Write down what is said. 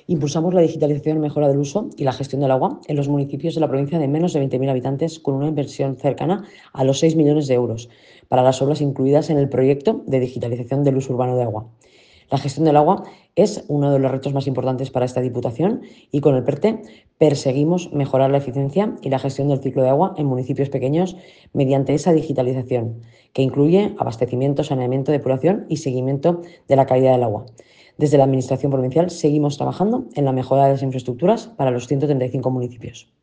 Impulsamos la digitalización y mejora del uso y la gestión del agua en los municipios de la provincia de menos de 20.000 habitantes con una inversión cercana a los 6 millones de euros para las obras incluidas en el proyecto de digitalización del uso urbano de agua. La gestión del agua es uno de los retos más importantes para esta Diputación y con el PERTE perseguimos mejorar la eficiencia y la gestión del ciclo de agua en municipios pequeños mediante esa digitalización, que incluye abastecimiento, saneamiento, depuración y seguimiento de la calidad del agua. Desde la Administración provincial seguimos trabajando en la mejora de las infraestructuras para los 135 municipios.